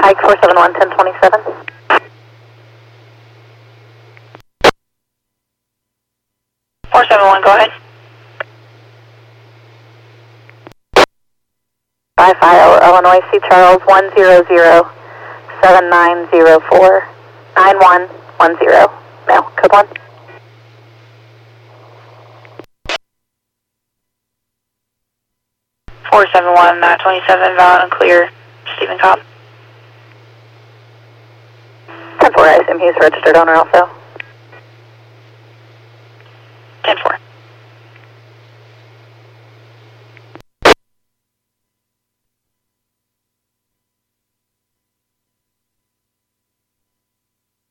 Ike 471 1027. Go ahead. 55 Illinois C. Charles 1007904 9110. Mail, code 1. (471) 27 valid and clear. Stephen Cobb. 10-4, I assume he's a registered owner also.